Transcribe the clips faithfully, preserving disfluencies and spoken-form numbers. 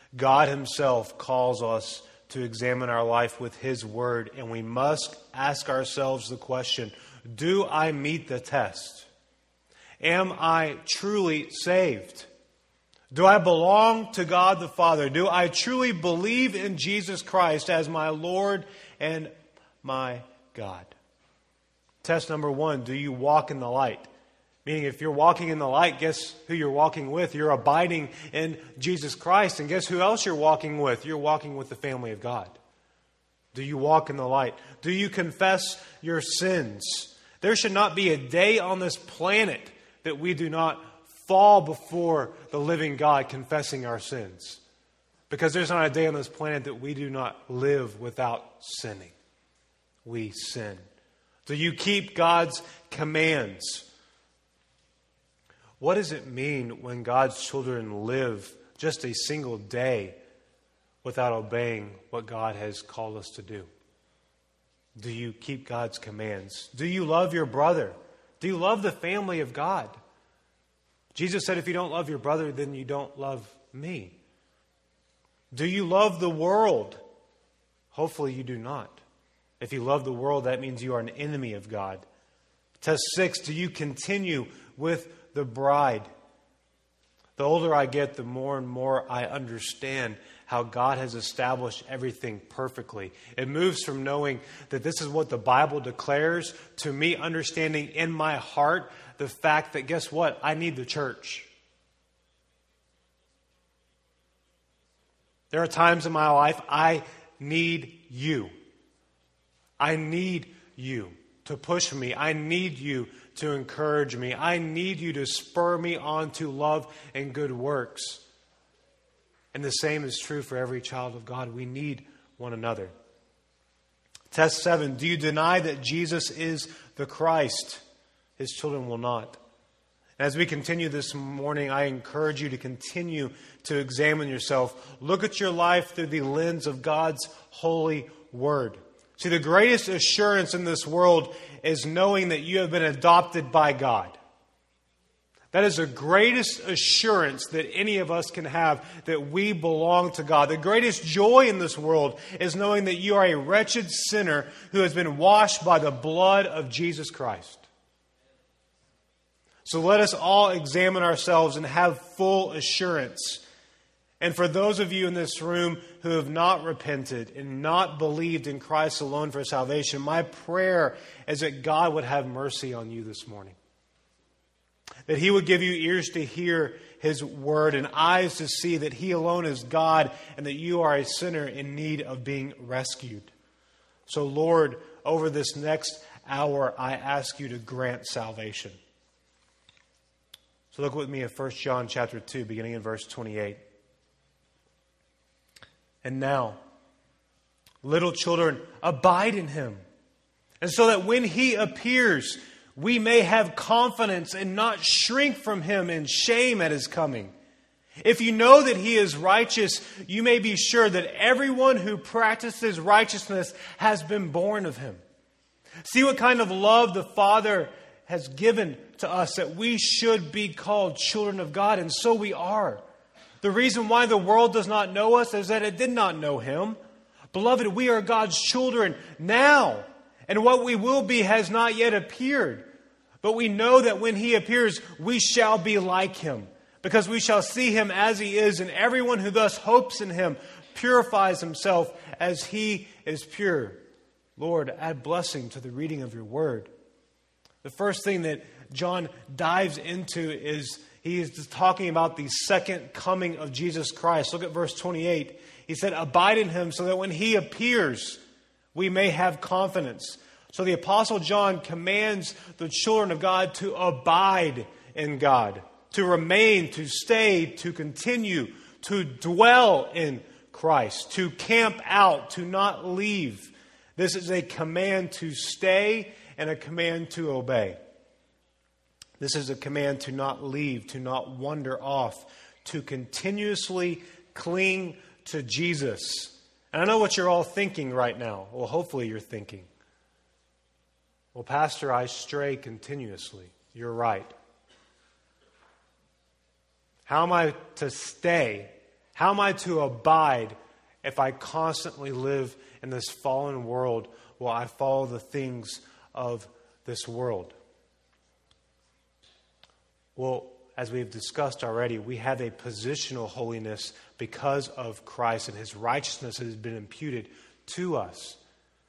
God himself calls us to examine our life with his word, and we must ask ourselves the question, do I meet the test? Am I truly saved? Do I belong to God the Father? Do I truly believe in Jesus Christ as my Lord and my God? Test number one, do you walk in the light? Meaning if you're walking in the light, guess who you're walking with? You're abiding in Jesus Christ. And guess who else you're walking with? You're walking with the family of God. Do you walk in the light? Do you confess your sins? There should not be a day on this planet that we do not fall before the living God confessing our sins. Because there's not a day on this planet that we do not live without sinning. We sin. Do you keep God's commands? What does it mean when God's children live just a single day without obeying what God has called us to do? Do you keep God's commands? Do you love your brother? Do you love the family of God? Jesus said, if you don't love your brother, then you don't love me. Do you love the world? Hopefully you do not. If you love the world, that means you are an enemy of God. Test six, do you continue with the bride? The older I get, the more and more I understand how God has established everything perfectly. It moves from knowing that this is what the Bible declares to me understanding in my heart the fact that, guess what? I need the church. There are times in my life I need you. I need you to push me. I need you to encourage me. I need you to spur me on to love and good works. And the same is true for every child of God. We need one another. Test seven. Do you deny that Jesus is the Christ? His children will not. As we continue this morning, I encourage you to continue to examine yourself. Look at your life through the lens of God's holy word. See, the greatest assurance in this world is knowing that you have been adopted by God. That is the greatest assurance that any of us can have, that we belong to God. The greatest joy in this world is knowing that you are a wretched sinner who has been washed by the blood of Jesus Christ. So let us all examine ourselves and have full assurance. And for those of you in this room who have not repented and not believed in Christ alone for salvation, my prayer is that God would have mercy on you this morning. That He would give you ears to hear His word and eyes to see that He alone is God and that you are a sinner in need of being rescued. So Lord, over this next hour, I ask you to grant salvation. So look with me at First John chapter two, beginning in verse twenty-eight. And now, little children, abide in Him. And so that when He appears, we may have confidence and not shrink from Him in shame at His coming. If you know that He is righteous, you may be sure that everyone who practices righteousness has been born of Him. See what kind of love the Father has given to us, that we should be called children of God, and so we are. The reason why the world does not know us is that it did not know Him. Beloved, we are God's children now, and what we will be has not yet appeared. But we know that when He appears, we shall be like Him, because we shall see Him as He is, and everyone who thus hopes in Him purifies himself as He is pure. Lord, add blessing to the reading of your word. The first thing that John dives into is he is talking about the second coming of Jesus Christ. Look at verse twenty-eight. He said, abide in Him so that when He appears, we may have confidence. So the Apostle John commands the children of God to abide in God, to remain, to stay, to continue, to dwell in Christ, to camp out, to not leave. This is a command to stay and a command to obey. This is a command to not leave, to not wander off, to continuously cling to Jesus. And I know what you're all thinking right now. Well, hopefully you're thinking, well, Pastor, I stray continuously. You're right. How am I to stay? How am I to abide if I constantly live in this fallen world while I follow the things of this world? Well, as we've discussed already, we have a positional holiness because of Christ, and His righteousness has been imputed to us.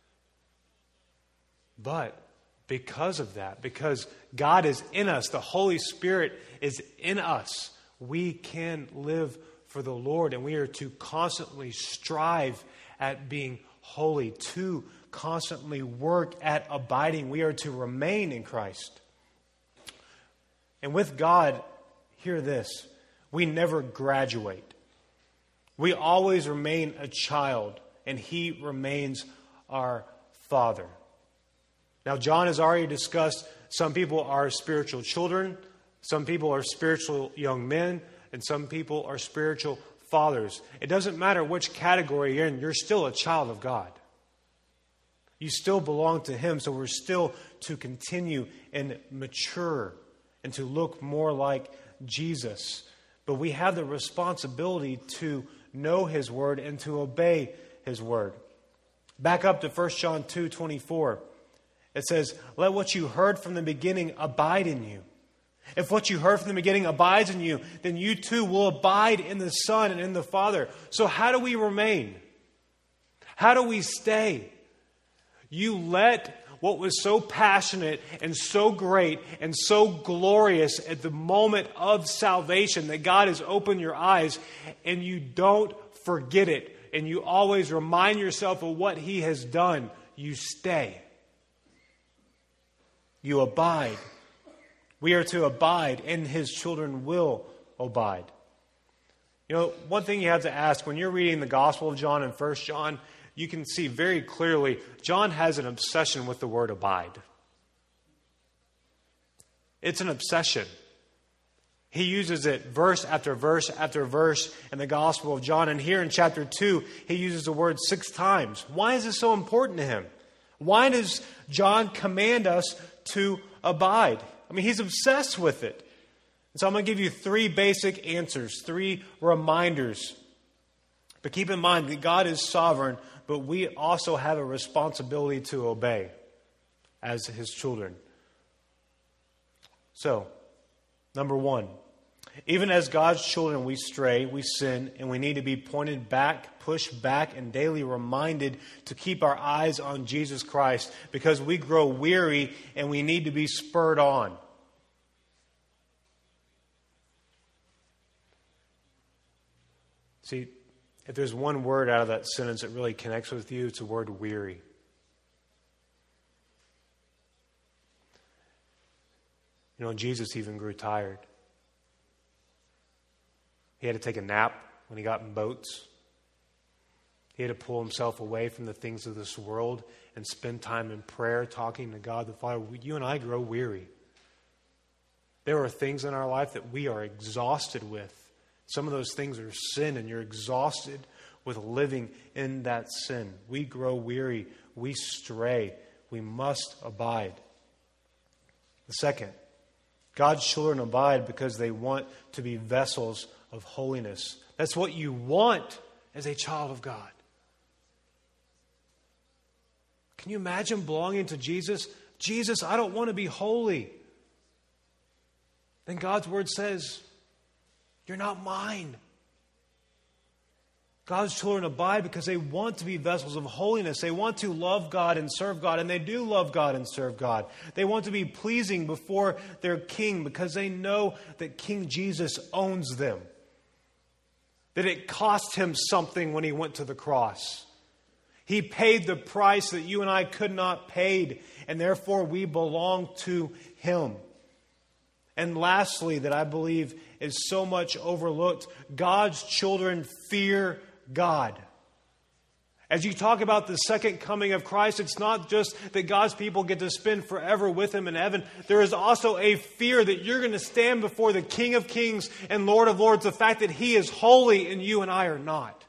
But because of that, because God is in us, the Holy Spirit is in us, we can live for the Lord, and we are to constantly strive at being holy, to constantly work at abiding. We are to remain in Christ. And with God, hear this, we never graduate. We always remain a child, and He remains our Father. Now, John has already discussed some people are spiritual children, some people are spiritual young men, and some people are spiritual fathers. It doesn't matter which category you're in, you're still a child of God. You still belong to Him, so we're still to continue and mature and to look more like Jesus. But we have the responsibility to know His Word and to obey His Word. Back up to First John two twenty-four. It says, "Let what you heard from the beginning abide in you. If what you heard from the beginning abides in you, then you too will abide in the Son and in the Father." So how do we remain? How do we stay? You let what was so passionate and so great and so glorious at the moment of salvation that God has opened your eyes, and you don't forget it, and you always remind yourself of what He has done. You stay. You abide. We are to abide, and His children will abide. You know, one thing you have to ask when you're reading the Gospel of John and First John, you can see very clearly John has an obsession with the word abide. It's an obsession. He uses it verse after verse after verse in the Gospel of John. And here in chapter two, he uses the word six times. Why is this so important to him? Why does John command us to abide? I mean, he's obsessed with it. And so I'm going to give you three basic answers, three reminders. But keep in mind that God is sovereign, but we also have a responsibility to obey as His children. So, number one, even as God's children, we stray, we sin, and we need to be pointed back, pushed back, and daily reminded to keep our eyes on Jesus Christ, because we grow weary and we need to be spurred on. See, if there's one word out of that sentence that really connects with you, it's the word weary. You know, Jesus even grew tired. He had to take a nap when he got in boats. He had to pull himself away from the things of this world and spend time in prayer, talking to God the Father. You and I grow weary. There are things in our life that we are exhausted with. Some of those things are sin, and you're exhausted with living in that sin. We grow weary. We stray. We must abide. The second, God's children abide because they want to be vessels of holiness. That's what you want as a child of God. Can you imagine belonging to Jesus? Jesus, I don't want to be holy. Then God's word says, you're not mine. God's children abide because they want to be vessels of holiness. They want to love God and serve God, and they do love God and serve God. They want to be pleasing before their King because they know that King Jesus owns them. That it cost Him something when He went to the cross. He paid the price that you and I could not pay, and therefore we belong to Him. And lastly, that I believe is so much overlooked, God's children fear God. As you talk about the second coming of Christ, it's not just that God's people get to spend forever with Him in heaven. There is also a fear that you're going to stand before the King of Kings and Lord of Lords, the fact that He is holy and you and I are not.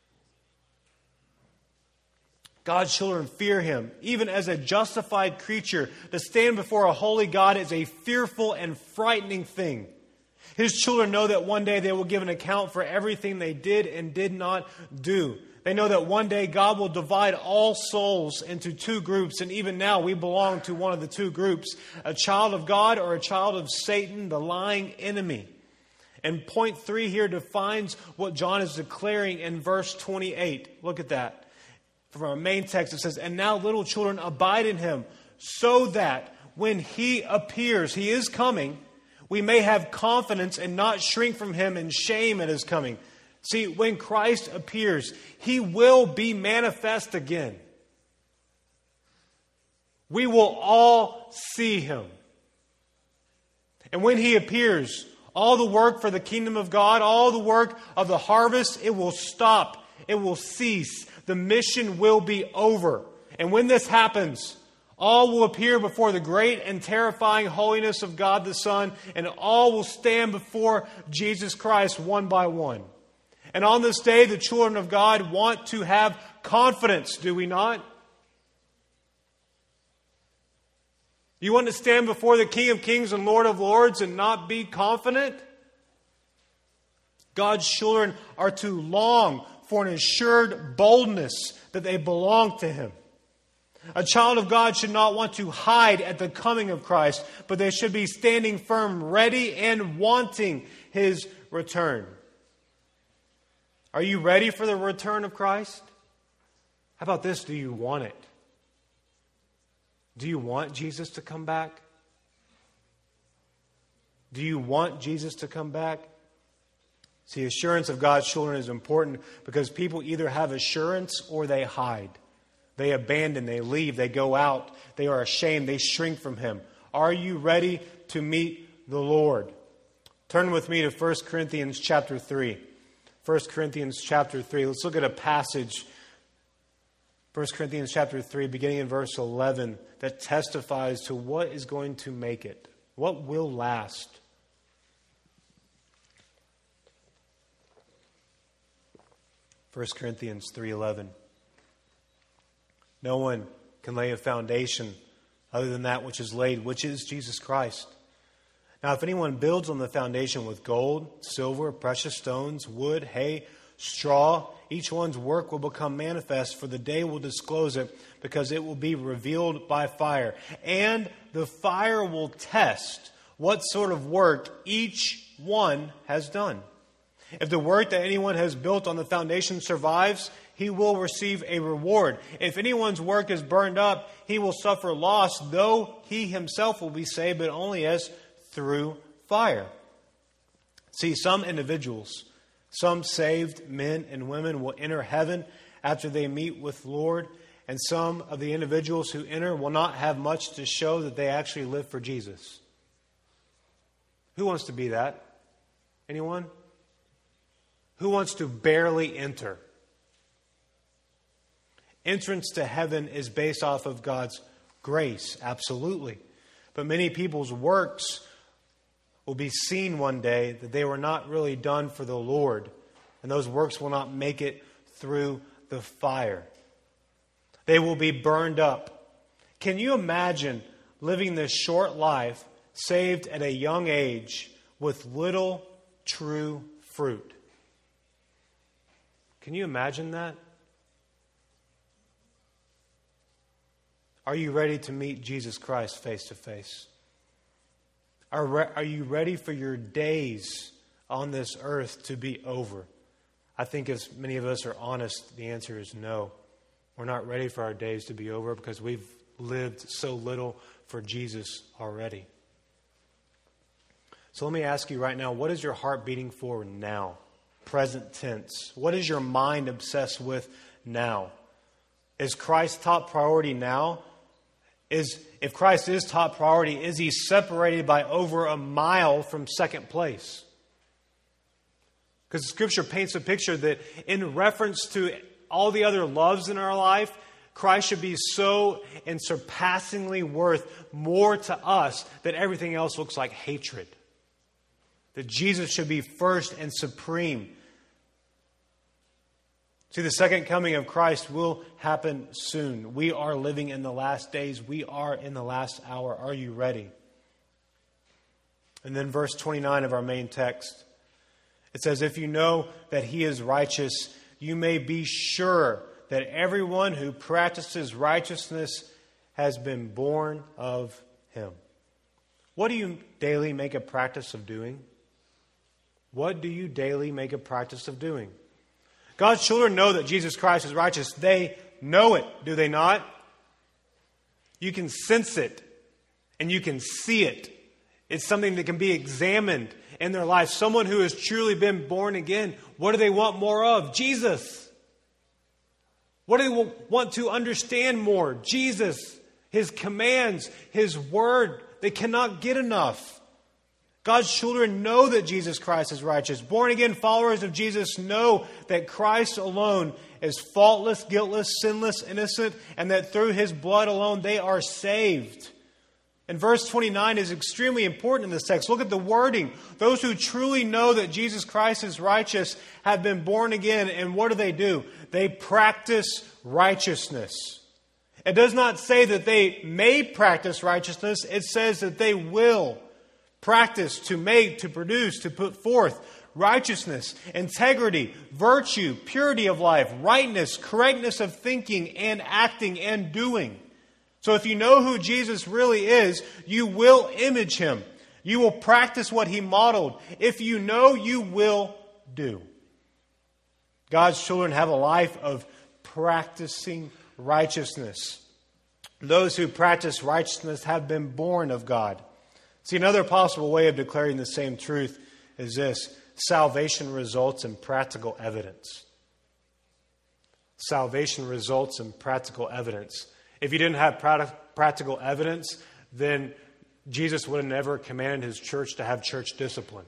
God's children fear Him. Even as a justified creature, to stand before a holy God is a fearful and frightening thing. His children know that one day they will give an account for everything they did and did not do. They know that one day God will divide all souls into two groups, and even now we belong to one of the two groups, a child of God or a child of Satan, the lying enemy. And point three here defines what John is declaring in verse twenty-eight. Look at that. From our main text it says, "And now little children abide in him, so that when he appears," he is coming, "we may have confidence and not shrink from him in shame at his coming." See, when Christ appears, he will be manifest again. We will all see him. And when he appears, all the work for the kingdom of God, all the work of the harvest, it will stop. It will cease. The mission will be over. And when this happens, all will appear before the great and terrifying holiness of God the Son, and all will stand before Jesus Christ one by one. And on this day, the children of God want to have confidence, do we not? You want to stand before the King of Kings and Lord of Lords and not be confident? God's children are to long for an assured boldness that they belong to Him. A child of God should not want to hide at the coming of Christ, but they should be standing firm, ready and wanting His return. Are you ready for the return of Christ? How about this? Do you want it? Do you want Jesus to come back? Do you want Jesus to come back? See, assurance of God's children is important because people either have assurance or they hide. They abandon, they leave, they go out, they are ashamed, they shrink from Him. Are you ready to meet the Lord? Turn with me to First Corinthians chapter three. First Corinthians chapter three. Let's look at a passage, First Corinthians chapter three, beginning in verse eleven, that testifies to what is going to make it, what will last. First Corinthians three eleven. No one can lay a foundation other than that which is laid, which is Jesus Christ. Now, if anyone builds on the foundation with gold, silver, precious stones, wood, hay, straw, each one's work will become manifest, for the day will disclose it, because it will be revealed by fire. And the fire will test what sort of work each one has done. If the work that anyone has built on the foundation survives, he will receive a reward. If anyone's work is burned up, he will suffer loss, though he himself will be saved, but only as through fire. See, some individuals, some saved men and women will enter heaven after they meet with the Lord, and some of the individuals who enter will not have much to show that they actually live for Jesus. Who wants to be that? Anyone? Who wants to barely enter? Entrance to heaven is based off of God's grace, absolutely. But many people's works will be seen one day that they were not really done for the Lord, and those works will not make it through the fire. They will be burned up. Can you imagine living this short life, saved at a young age, with little true fruit? Can you imagine that? Are you ready to meet Jesus Christ face to face? Are, re- are you ready for your days on this earth to be over? I think as many of us are honest, the answer is no. We're not ready for our days to be over because we've lived so little for Jesus already. So let me ask you right now, what is your heart beating for now? Present tense. What is your mind obsessed with now? Is Christ top priority now? Is if Christ is top priority, is He separated by over a mile from second place? Because Scripture paints a picture that in reference to all the other loves in our life, Christ should be so and surpassingly worth more to us that everything else looks like hatred. That Jesus should be first and supreme. See, the second coming of Christ will happen soon. We are living in the last days. We are in the last hour. Are you ready? And then verse twenty-nine of our main text, it says, if you know that he is righteous, you may be sure that everyone who practices righteousness has been born of him. What do you daily make a practice of doing? What do you daily make a practice of doing? God's children know that Jesus Christ is righteous. They know it, do they not? You can sense it and you can see it. It's something that can be examined in their life. Someone who has truly been born again, what do they want more of? Jesus. What do they want to understand more? Jesus, His commands, His word. They cannot get enough. God's children know that Jesus Christ is righteous. Born again followers of Jesus know that Christ alone is faultless, guiltless, sinless, innocent, and that through His blood alone they are saved. And verse twenty-nine is extremely important in this text. Look at the wording. Those who truly know that Jesus Christ is righteous have been born again. And what do they do? They practice righteousness. It does not say that they may practice righteousness. It says that they will practice, to make, to produce, to put forth righteousness, integrity, virtue, purity of life, rightness, correctness of thinking and acting and doing. So if you know who Jesus really is, you will image Him. You will practice what He modeled. If you know, you will do. God's children have a life of practicing righteousness. Those who practice righteousness have been born of God. See, another possible way of declaring the same truth is this: salvation results in practical evidence. Salvation results in practical evidence. If you didn't have practical evidence, then Jesus would have never commanded His church to have church discipline.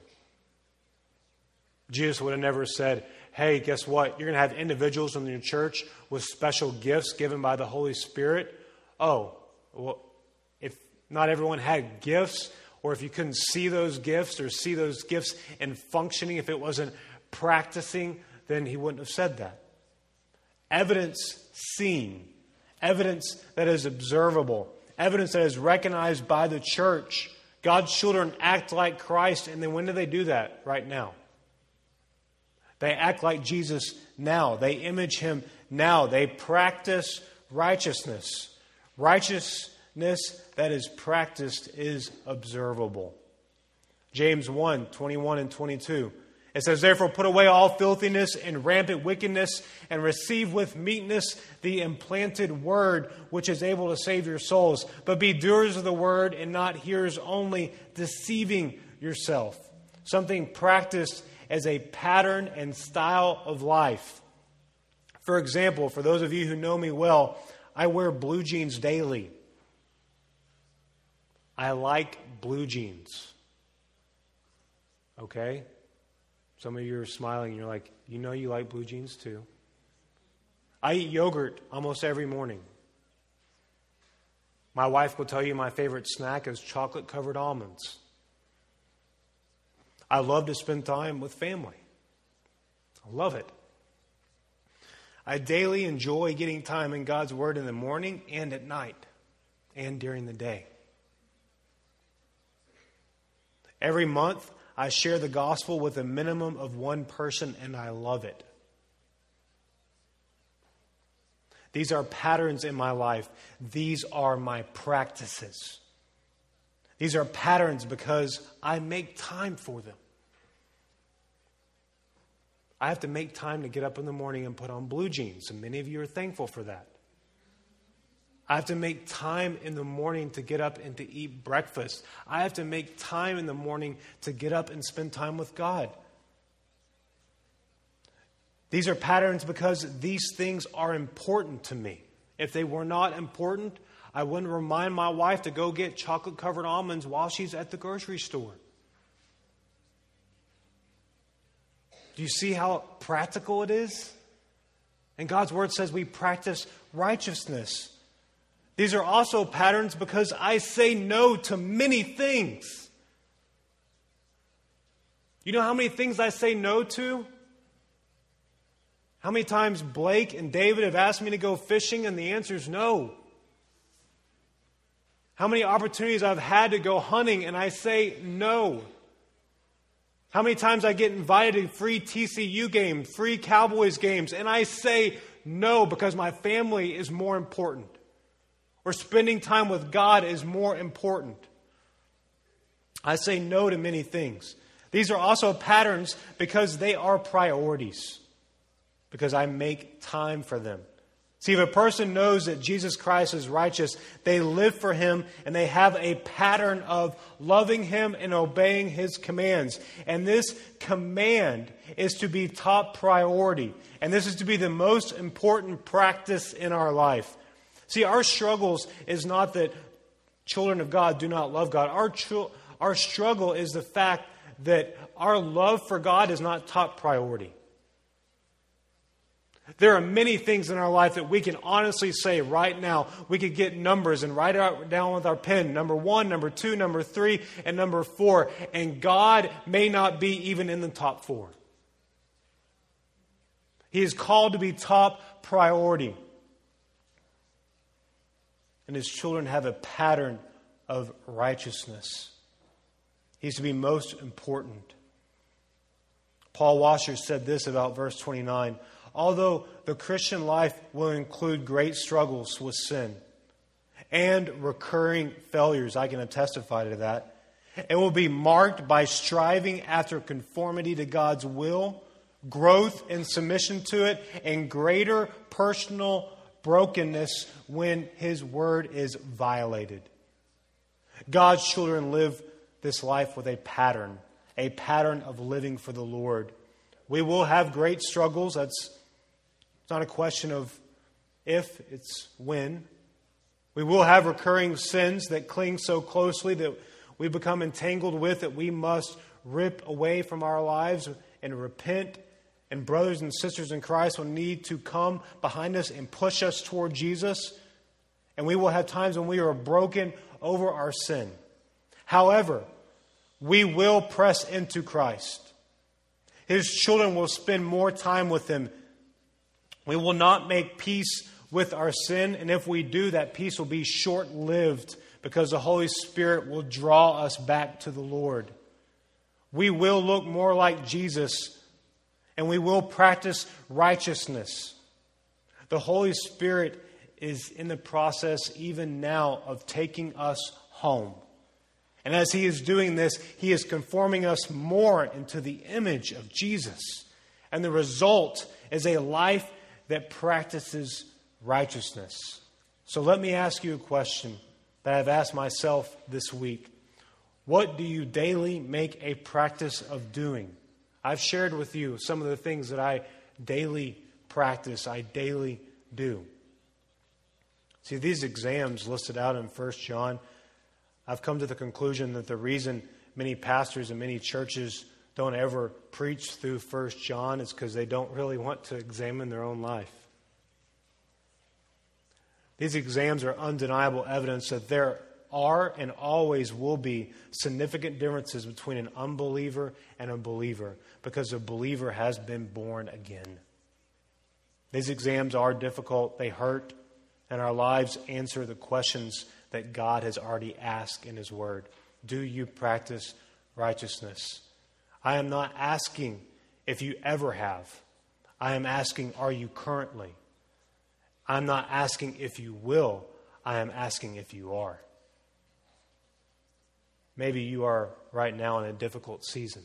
Jesus would have never said, hey, guess what? You're going to have individuals in your church with special gifts given by the Holy Spirit. Oh, well, if not everyone had gifts, or if you couldn't see those gifts or see those gifts in functioning, if it wasn't practicing, then He wouldn't have said that. Evidence seen. Evidence that is observable. Evidence that is recognized by the church. God's children act like Christ. And then when do they do that? Right now. They act like Jesus now. They image Him now. They practice righteousness. Righteousness that is practiced is observable. James one, twenty-one and twenty-two. It says, therefore put away all filthiness and rampant wickedness, and receive with meekness the implanted word, which is able to save your souls. But be doers of the word and not hearers only, deceiving yourself. Something practiced as a pattern and style of life. For example, for those of you who know me well, I wear blue jeans daily. I like blue jeans. Okay? Some of you are smiling and you're like, you know you like blue jeans too. I eat yogurt almost every morning. My wife will tell you my favorite snack is chocolate-covered almonds. I love to spend time with family. I love it. I daily enjoy getting time in God's Word in the morning and at night and during the day. Every month, I share the gospel with a minimum of one person, and I love it. These are patterns in my life. These are my practices. These are patterns because I make time for them. I have to make time to get up in the morning and put on blue jeans, and many of you are thankful for that. I have to make time in the morning to get up and to eat breakfast. I have to make time in the morning to get up and spend time with God. These are patterns because these things are important to me. If they were not important, I wouldn't remind my wife to go get chocolate-covered almonds while she's at the grocery store. Do you see how practical it is? And God's Word says we practice righteousness. These are also patterns because I say no to many things. You know how many things I say no to? How many times Blake and David have asked me to go fishing and the answer is no. How many opportunities I've had to go hunting and I say no. How many times I get invited to free T C U games, free Cowboys games, and I say no because my family is more important. Or spending time with God is more important. I say no to many things. These are also patterns because they are priorities. Because I make time for them. See, if a person knows that Jesus Christ is righteous, they live for Him and they have a pattern of loving Him and obeying His commands. And this command is to be top priority. And this is to be the most important practice in our life. See, our struggles is not that children of God do not love God. Our, tr- our struggle is the fact that our love for God is not top priority. There are many things in our life that we can honestly say right now. We could get numbers and write it down with our pen. Number one, number two, number three, and number four. And God may not be even in the top four. He is called to be top priority. And His children have a pattern of righteousness. He's to be most important. Paul Washer said this about verse twenty-nine. Although the Christian life will include great struggles with sin and recurring failures, I can testify to that. It will be marked by striving after conformity to God's will, growth in submission to it, and greater personal brokenness when His word is violated. God's children live this life with a pattern, a pattern of living for the Lord. We will have great struggles. That's It's not a question of if, it's when. We will have recurring sins that cling so closely that we become entangled with that we must rip away from our lives and repent. And brothers and sisters in Christ will need to come behind us and push us toward Jesus. And we will have times when we are broken over our sin. However, we will press into Christ. His children will spend more time with Him. We will not make peace with our sin, and if we do, that peace will be short-lived because the Holy Spirit will draw us back to the Lord. We will look more like Jesus, and we will practice righteousness. The Holy Spirit is in the process even now of taking us home. And as He is doing this, He is conforming us more into the image of Jesus. And the result is a life that practices righteousness. So let me ask you a question that I've asked myself this week. What do you daily make a practice of doing? I've shared with you some of the things that I daily practice, I daily do. See, these exams listed out in First John, I've come to the conclusion that the reason many pastors and many churches don't ever preach through First John is because they don't really want to examine their own life. These exams are undeniable evidence that there are and always will be significant differences between an unbeliever and a believer because a believer has been born again. These exams are difficult, they hurt, and our lives answer the questions that God has already asked in His Word. Do you practice righteousness? I am not asking if you ever have. I am asking, are you currently? I'm not asking if you will. I am asking if you are. Maybe you are right now in a difficult season.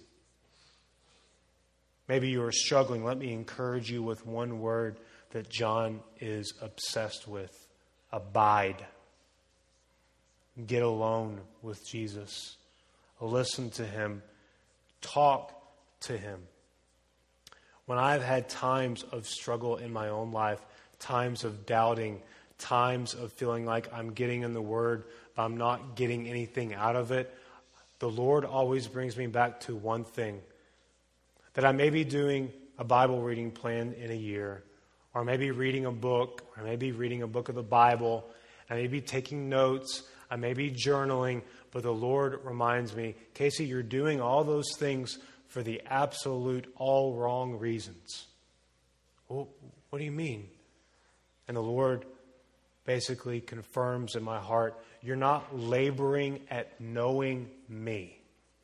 Maybe you are struggling. Let me encourage you with one word that John is obsessed with. Abide. Get alone with Jesus. Listen to Him. Talk to Him. When I've had times of struggle in my own life, times of doubting, times of feeling like I'm getting in the Word, but I'm not getting anything out of it, the Lord always brings me back to one thing. That I may be doing a Bible reading plan in a year, or maybe reading a book, or maybe reading a book of the Bible, I may be taking notes, I may be journaling, but the Lord reminds me, Casey, you're doing all those things for the absolute all wrong reasons. Well, what do you mean? And the Lord basically confirms in my heart, you're not laboring at knowing me.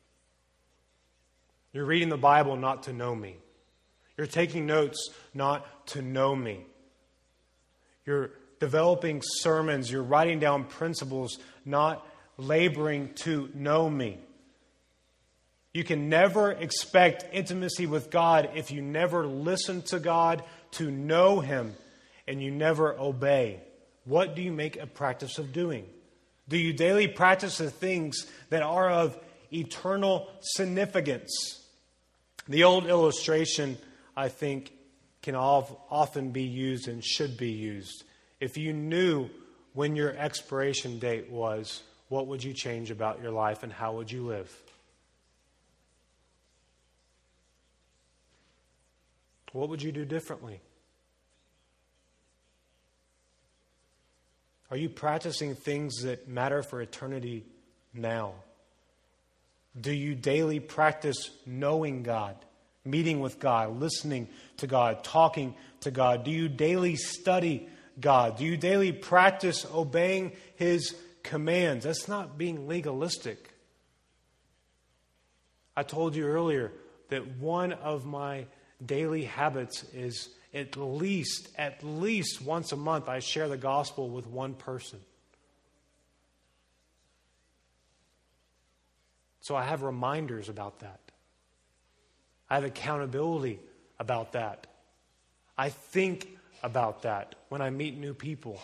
You're reading the Bible not to know me. You're taking notes not to know me. You're developing sermons. You're writing down principles, not laboring to know me. You can never expect intimacy with God if you never listen to God to know Him and you never obey. What do you make a practice of doing? Do you daily practice the things that are of eternal significance? The old illustration, I think, can often be used and should be used. If you knew when your expiration date was, what would you change about your life and how would you live? What would you do differently? Are you practicing things that matter for eternity now? Do you daily practice knowing God, meeting with God, listening to God, talking to God? Do you daily study God? Do you daily practice obeying His commands? That's not being legalistic. I told you earlier that one of my daily habits is at least, at least once a month, I share the gospel with one person. So I have reminders about that. I have accountability about that. I think about that when I meet new people.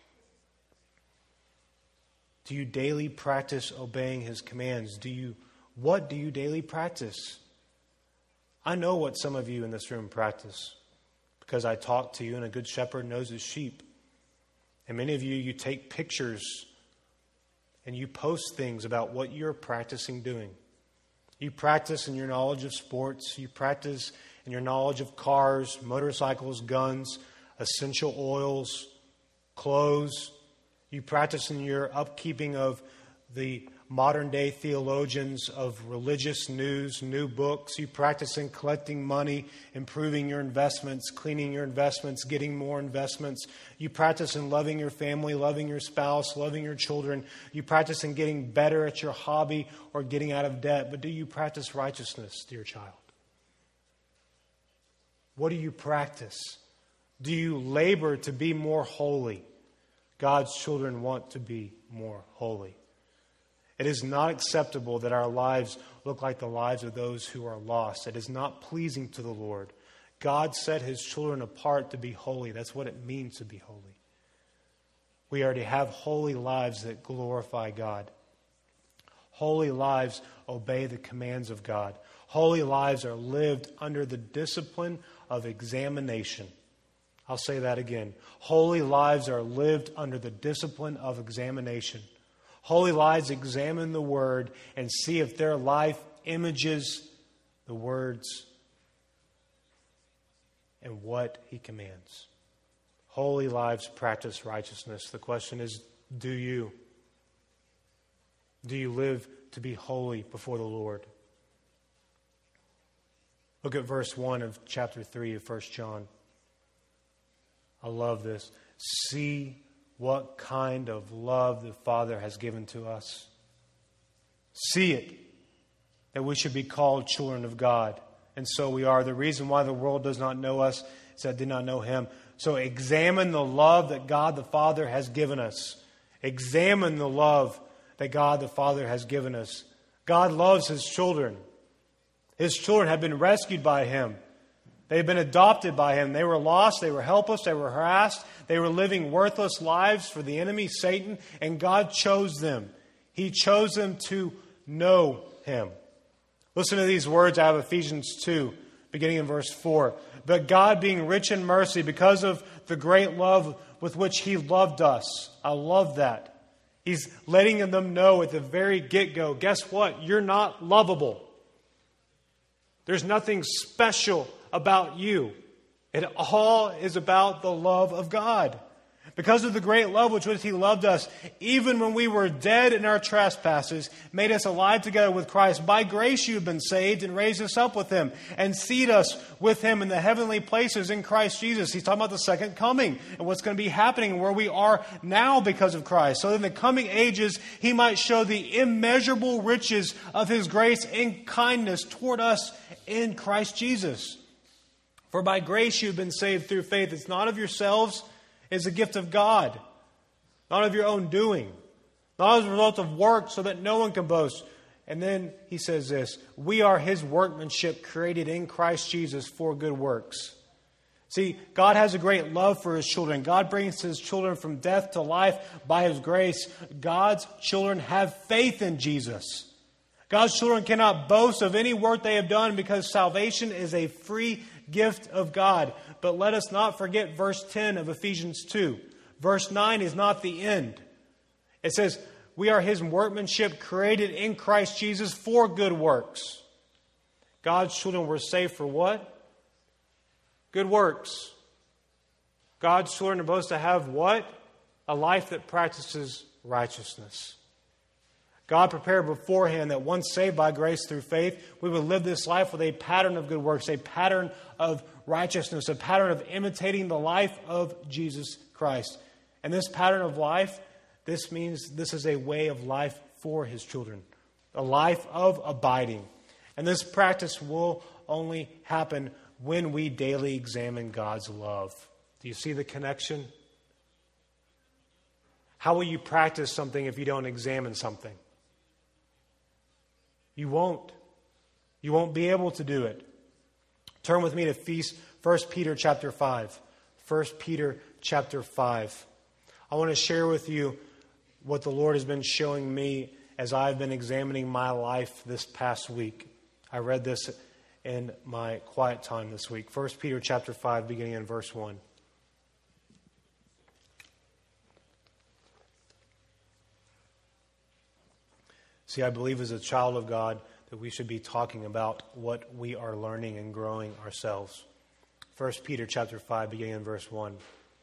Do you daily practice obeying His commands? Do you, what do you daily practice? I know what some of you in this room practice because I talk to you, and a good shepherd knows his sheep. And many of you, you take pictures and you post things about what you're practicing doing. You practice in your knowledge of sports. You practice in your knowledge of cars, motorcycles, guns, essential oils, clothes. You practice in your upkeeping of the modern day theologians of religious news, new books. You practice in collecting money, improving your investments, cleaning your investments, getting more investments. You practice in loving your family, loving your spouse, loving your children. You practice in getting better at your hobby or getting out of debt. But do you practice righteousness, dear child? What do you practice? Do you labor to be more holy? God's children want to be more holy. It is not acceptable that our lives look like the lives of those who are lost. It is not pleasing to the Lord. God set His children apart to be holy. That's what it means to be holy. We are to have holy lives that glorify God. Holy lives obey the commands of God. Holy lives are lived under the discipline of examination. I'll say that again. Holy lives are lived under the discipline of examination. Holy lives examine the Word and see if their life images the words and what He commands. Holy lives practice righteousness. The question is, do you? Do you live to be holy before the Lord? Look at verse one of chapter three of First John. I love this. See what kind of love the Father has given to us. See it, that we should be called children of God. And so we are. The reason why the world does not know us is that it did not know Him. So examine the love that God the Father has given us. Examine the love that God the Father has given us. God loves His children. His children have been rescued by Him. They've been adopted by Him. They were lost. They were helpless. They were harassed. They were living worthless lives for the enemy, Satan, and God chose them. He chose them to know Him. Listen to these words out of Ephesians two, beginning in verse four. But God, being rich in mercy, because of the great love with which He loved us. I love that. He's letting them know at the very get-go, guess what? You're not lovable. There's nothing special about you. It all is about the love of God. Because of the great love with which He loved us, even when we were dead in our trespasses, made us alive together with Christ. By grace you have been saved, and raised us up with Him, and seated us with Him in the heavenly places in Christ Jesus. He's talking about the second coming, and what's going to be happening, where we are now because of Christ. So in the coming ages, He might show the immeasurable riches of His grace and kindness toward us in Christ Jesus. For by grace you have been saved through faith. It's not of yourselves, is a gift of God, not of your own doing, not as a result of work, so that no one can boast. And then he says this, we are His workmanship, created in Christ Jesus for good works. See, God has a great love for His children. God brings His children from death to life by His grace. God's children have faith in Jesus. God's children cannot boast of any work they have done, because salvation is a free gift of God. But let us not forget verse ten of Ephesians two. Verse nine is not the end. It says, we are His workmanship, created in Christ Jesus for good works. God's children were saved for what? Good works. God's children are supposed to have what? A life that practices righteousness. God prepared beforehand that once saved by grace through faith, we would live this life with a pattern of good works, a pattern of righteousness, a pattern of imitating the life of Jesus Christ. And this pattern of life, this means this is a way of life for His children, a life of abiding. And this practice will only happen when we daily examine God's love. Do you see the connection? How will you practice something if you don't examine something? You won't. You won't be able to do it. Turn with me to feast First Peter chapter five. First Peter chapter five. I want to share with you what the Lord has been showing me as I've been examining my life this past week. I read this in my quiet time this week. First Peter chapter five, beginning in verse one. See, I believe as a child of God that we should be talking about what we are learning and growing ourselves. First Peter chapter five, beginning in verse one. It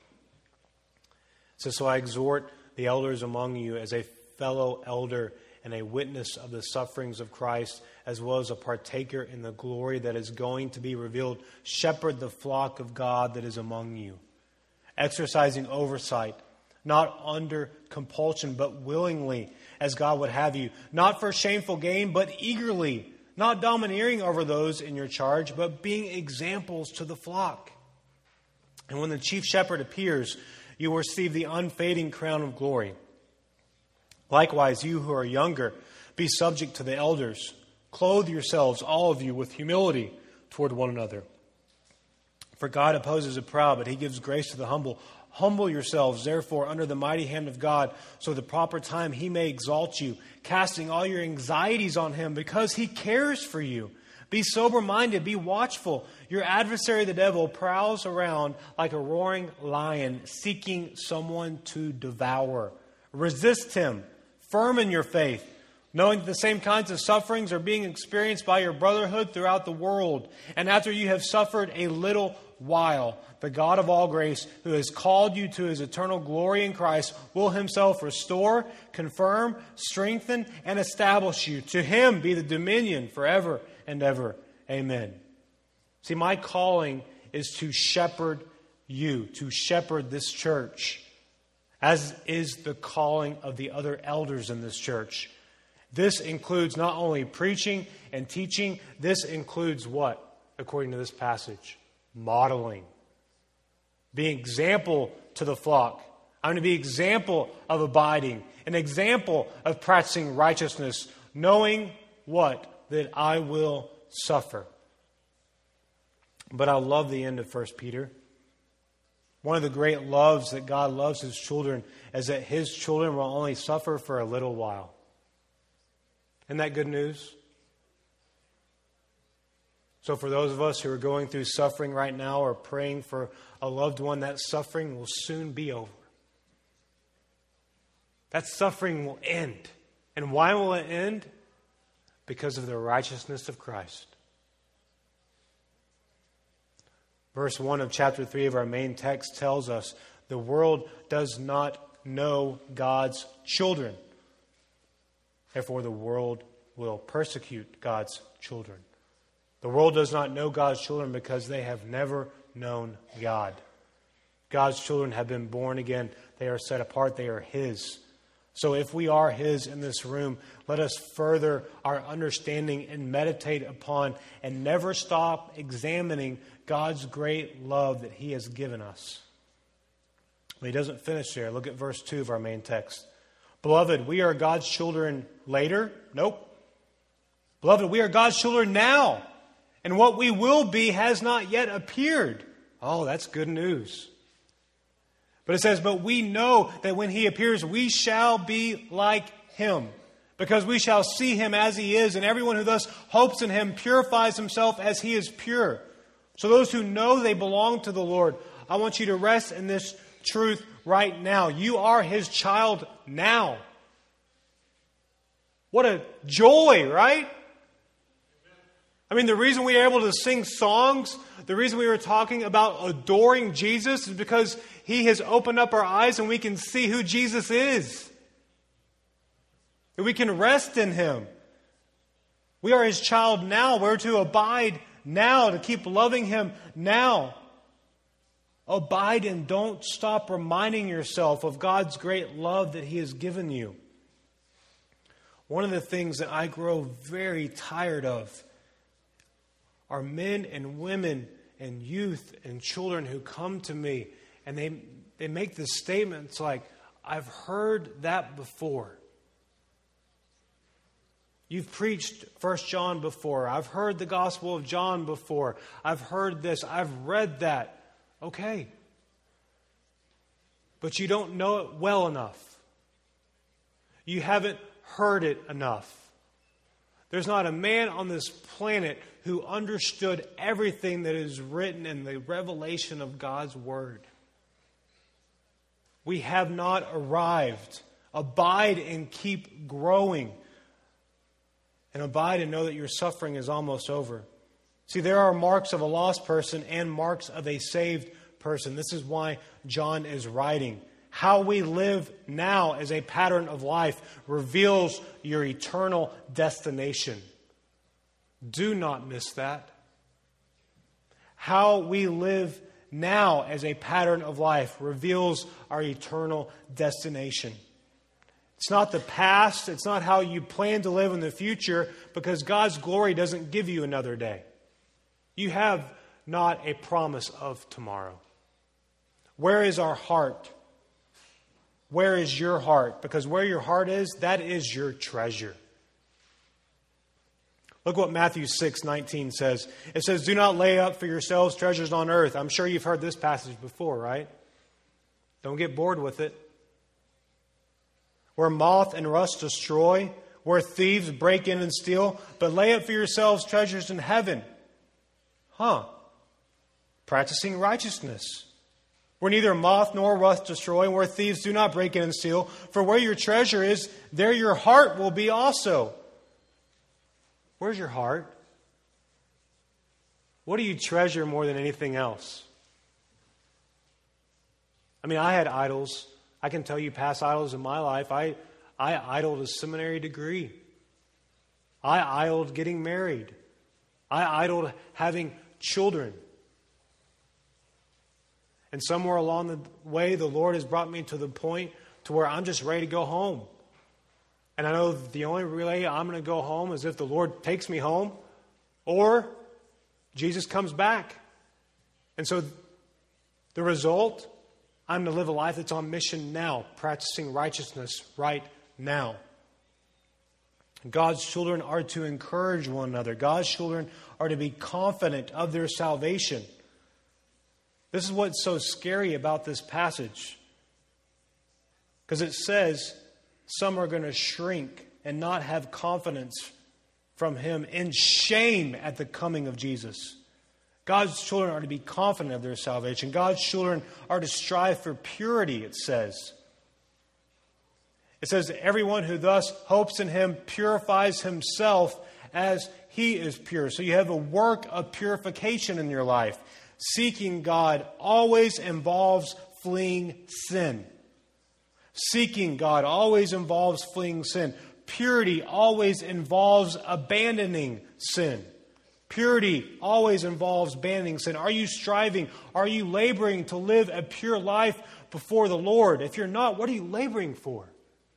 says, so I exhort the elders among you as a fellow elder and a witness of the sufferings of Christ, as well as a partaker in the glory that is going to be revealed. Shepherd the flock of God that is among you, exercising oversight, not under compulsion, but willingly, as God would have you, not for shameful gain, but eagerly, not domineering over those in your charge, but being examples to the flock. And when the chief shepherd appears, you will receive the unfading crown of glory. Likewise, you who are younger, be subject to the elders. Clothe yourselves, all of you, with humility toward one another. For God opposes the proud, but He gives grace to the humble. Humble yourselves, therefore, under the mighty hand of God, so at the proper time He may exalt you, casting all your anxieties on Him, because He cares for you. Be sober-minded, be watchful. Your adversary, the devil, prowls around like a roaring lion, seeking someone to devour. Resist him, firm in your faith, knowing that the same kinds of sufferings are being experienced by your brotherhood throughout the world. And after you have suffered a little while, the God of all grace, who has called you to His eternal glory in Christ, will Himself restore, confirm, strengthen, and establish you. To Him be the dominion forever and ever. Amen. See, my calling is to shepherd you, to shepherd this church, as is the calling of the other elders in this church. This includes not only preaching and teaching, this includes what, according to this passage? Modeling. Being example to the flock. I'm going to be example of abiding, an example of practicing righteousness, knowing what? That I will suffer. But I love the end of First Peter. One of the great loves that God loves His children is that His children will only suffer for a little while. Isn't that good news? So for those of us who are going through suffering right now or praying for a loved one, that suffering will soon be over. That suffering will end. And why will it end? Because of the righteousness of Christ. Verse one of chapter three of our main text tells us The world does not know God's children. Therefore, the world will persecute God's children. The world does not know God's children because they have never known God. God's children have been born again. They are set apart. They are His. So if we are His in this room, let us further our understanding and meditate upon and never stop examining God's great love that He has given us. But He doesn't finish there. Look at verse two of our main text. Beloved, we are God's children later. Nope. Beloved, we are God's children now. And what we will be has not yet appeared. Oh, that's good news. But it says, but we know that when He appears, we shall be like Him, because we shall see Him as He is. And everyone who thus hopes in Him purifies himself as He is pure. So those who know they belong to the Lord, I want you to rest in this truth right now. You are His child now. What a joy, right? I mean, the reason we are able to sing songs, the reason we were talking about adoring Jesus is because He has opened up our eyes and we can see who Jesus is. That we can rest in Him. We are His child now. We're to abide now, to keep loving Him now. Abide and don't stop reminding yourself of God's great love that He has given you. One of the things that I grow very tired of are men and women and youth and children who come to me and they they make the statements like, I've heard that before. You've preached First John before. I've heard the Gospel of John before. I've heard this. I've read that. Okay. But you don't know it well enough. You haven't heard it enough. There's not a man on this planet who understood everything that is written in the revelation of God's Word. We have not arrived. Abide and keep growing. And abide and know that your suffering is almost over. See, there are marks of a lost person and marks of a saved person. This is why John is writing. How we live now as a pattern of life reveals your eternal destination. Do not miss that. How we live now as a pattern of life reveals our eternal destination. It's not the past. It's not how you plan to live in the future, because God's glory doesn't give you another day. You have not a promise of tomorrow. Where is our heart? Where is your heart? Because where your heart is, that is your treasure. Look what Matthew six nineteen says. It says, do not lay up for yourselves treasures on earth. I'm sure you've heard this passage before, right? Don't get bored with it. Where moth and rust destroy, where thieves break in and steal, but lay up for yourselves treasures in heaven. Huh. Practicing righteousness. Where neither moth nor rust destroy, and where thieves do not break in and steal. For where your treasure is, there your heart will be also. Where's your heart? What do you treasure more than anything else? I mean, I had idols. I can tell you past idols in my life. I, I idled a seminary degree. I idled getting married. I idled having children. And somewhere along the way, the Lord has brought me to the point to where I'm just ready to go home. And I know the only way I'm going to go home is if the Lord takes me home or Jesus comes back. And so the result, I'm to live a life that's on mission now, practicing righteousness right now. God's children are to encourage one another. God's children are to be confident of their salvation. This is what's so scary about this passage. Because it says some are going to shrink and not have confidence from Him in shame at the coming of Jesus. God's children are to be confident of their salvation. God's children are to strive for purity, it says. It says, everyone who thus hopes in Him purifies himself as He is pure. So you have a work of purification in your life. Seeking God always involves fleeing sin. Seeking God always involves fleeing sin. Purity always involves abandoning sin. Purity always involves abandoning sin. Are you striving? Are you laboring to live a pure life before the Lord? If you're not, what are you laboring for?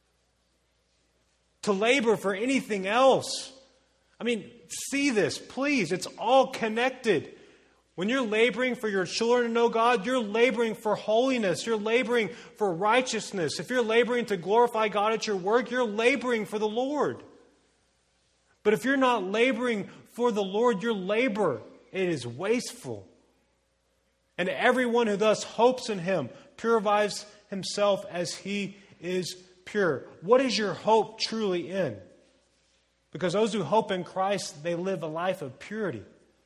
To labor for anything else. I mean, see this, please. It's all connected. When you're laboring for your children to know God, you're laboring for holiness. You're laboring for righteousness. If you're laboring to glorify God at your work, you're laboring for the Lord. But if you're not laboring for the Lord, your labor, it is wasteful. And everyone who thus hopes in Him purifies himself as He is pure. What is your hope truly in? Because those who hope in Christ, they live a life of purity.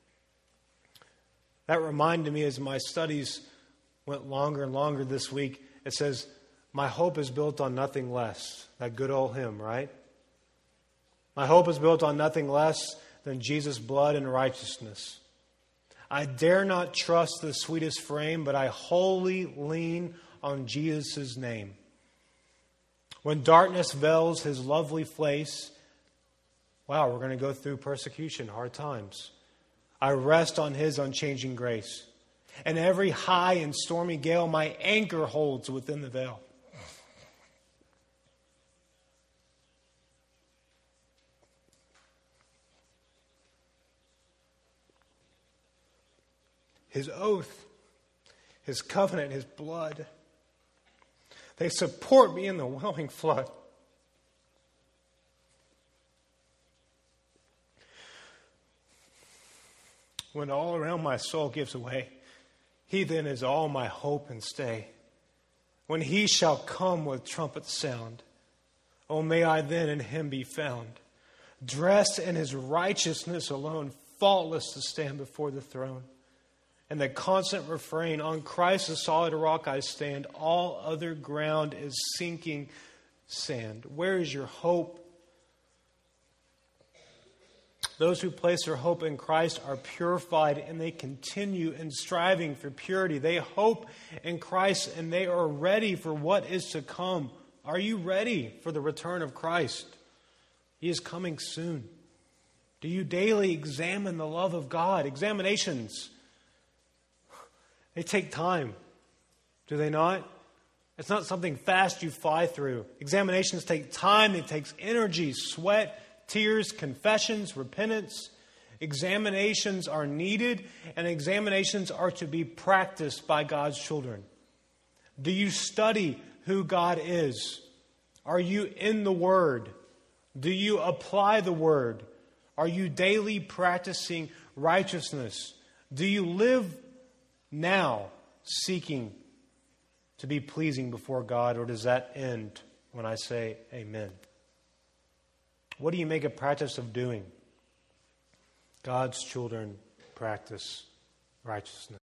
That reminded me as my studies went longer and longer this week. It says, my hope is built on nothing less. That good old hymn, right? My hope is built on nothing less than Jesus' blood and righteousness. I dare not trust the sweetest frame, but I wholly lean on Jesus' name. When darkness veils His lovely face, wow, we're going to go through persecution, hard times. I rest on His unchanging grace. And every high and stormy gale, my anchor holds within the veil. His oath, His covenant, His blood, they support me in the whelming flood. When all around my soul gives way, He then is all my hope and stay. When He shall come with trumpet sound, oh, may I then in Him be found, dressed in His righteousness alone, faultless to stand before the throne. And the constant refrain, on Christ the solid rock I stand, all other ground is sinking sand. Where is your hope? Those who place their hope in Christ are purified, and they continue in striving for purity. They hope in Christ, and they are ready for what is to come. Are you ready for the return of Christ? He is coming soon. Do you daily examine the love of God? Examinations, they take time, do they not? It's not something fast you fly through. Examinations take time. It takes energy, sweat, tears, confessions, repentance. Examinations are needed, and examinations are to be practiced by God's children. Do you study who God is? Are you in the Word? Do you apply the Word? Are you daily practicing righteousness? Do you live now seeking to be pleasing before God, or does that end when I say amen? What do you make a practice of doing? God's children practice righteousness.